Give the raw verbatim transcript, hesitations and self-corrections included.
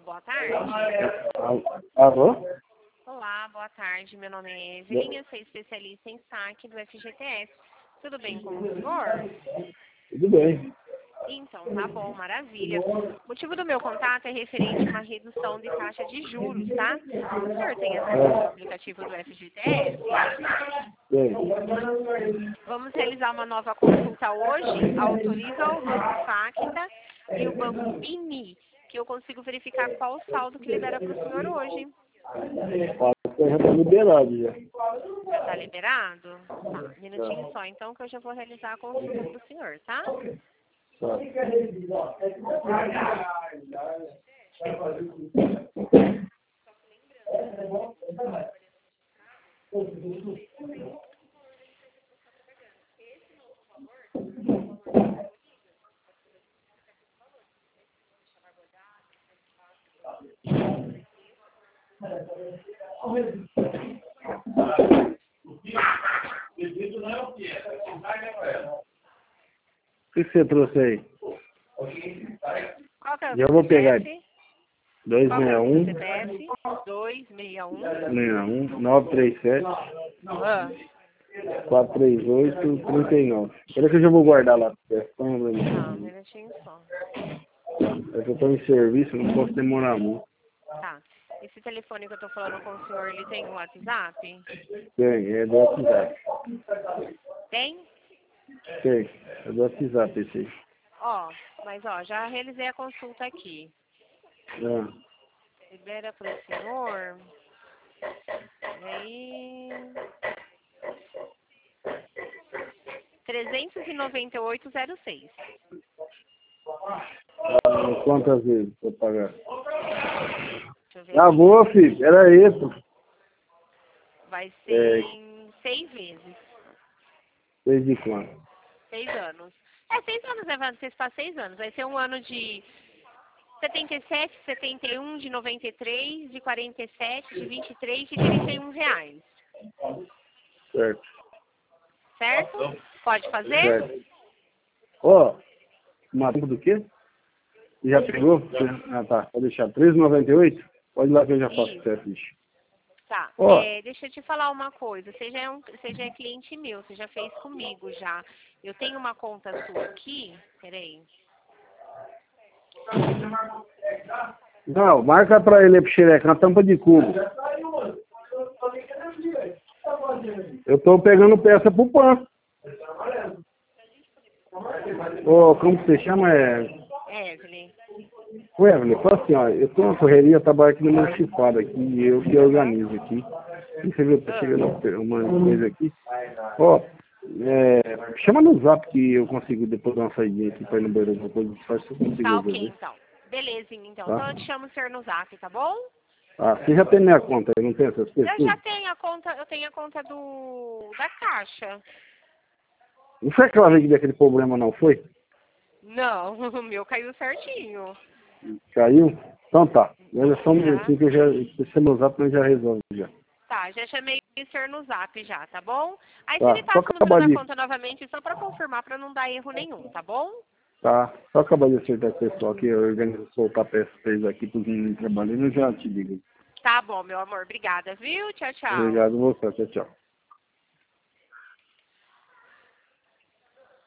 boa tarde. Alô? Olá, boa tarde. Meu nome é Evelyn, eu sou especialista em saque do F G T S. Tudo bem com o senhor? Tudo bem. Então, tá bom, maravilha. O motivo do meu contato é referente a uma redução de taxa de juros, tá? O senhor tem acesso ao aplicativo do F G T S? Bem. Vamos realizar uma nova consulta hoje. Autoriza o Banco Facta e o Banco Bini, que eu consigo verificar qual o saldo que libera para o senhor hoje. Já está liberado já. Já está liberado? Tá, um minutinho só, então, que eu já vou realizar a consulta para o senhor, tá? Tá. O que você trouxe aí? Qual que é o Já vou pegar. C P F? dois Qual que é seis o um, C P F? dois seis um. seis um, nove três sete, Ah, quatro três oito, três nove. Espera que eu já vou guardar lá. tá, um minutinho só. É que eu estou em serviço, não posso demorar muito. Tá. Esse telefone que eu tô falando com o senhor, ele tem um WhatsApp? Tem, é do WhatsApp. Tem? Tem, é do WhatsApp esse aí. Ó, mas ó, já realizei a consulta aqui. Ah. Libera para o senhor. E aí... trezentos e noventa e oito reais e seis. Ah, quantas vezes vou pagar? Deixa eu ver Ah, aqui. boa, filho. Era isso. Vai ser É, em seis vezes. desde quando? Seis anos. É, seis anos, Evandro. Vocês passam seis anos. Vai ser um ano de setenta e sete, setenta e um, de noventa e três, de quarenta e sete, de vinte e três, de trinta e um reais. Certo. Certo? Pode fazer? Certo. Ó, uma do quê? Já pegou? Ah, tá. Pode deixar. três reais e noventa e oito? Pode ir lá que eu já faço Isso. você ficha. Tá. Ó, É, deixa eu te falar uma coisa. Você já, é um, você já é cliente meu. Você já fez comigo já. Eu tenho uma conta sua aqui. Peraí. não, marca pra ele pro xereca, na tampa de cubo. Eu tô pegando peça pro Pan. Ô, como que você chama? É... Evelyn. Ô, Evelyn, fala assim, ó, eu tô na correria, eu trabalho aqui no meu chifado aqui, e eu que organizo aqui. E você viu, tá chegando uma coisa aqui. Ó, é, chama no zap que eu consigo depois dar uma saidinha aqui pra ir no banheiro, depois faz se eu consigo Tá ok, resolver. então. Belezinha, então. Tá? Então eu te chamo o senhor no zap, tá bom? Ah, você já tem minha conta, não tem essas coisas? Eu já tenho a conta, eu tenho a conta do da Caixa. Não foi aquela vez que deu aquele problema, não foi? Não, o meu caiu certinho. Caiu? Então tá. Mas é só um Já. minutinho que eu já, se você no zap, eu já resolvo já. Tá, já chamei o senhor no zap já, tá bom? Aí você Tá, me só passa o número acabar da de... conta novamente só pra confirmar, pra não dar erro nenhum, tá bom? Tá, só acabar de acertar com o pessoal que eu organizo soltar peças pra eles aqui pros meninos trabalhando, eu já te digo. Tá bom, meu amor. Obrigada, viu? Tchau, tchau. Obrigado, você. Tchau, tchau.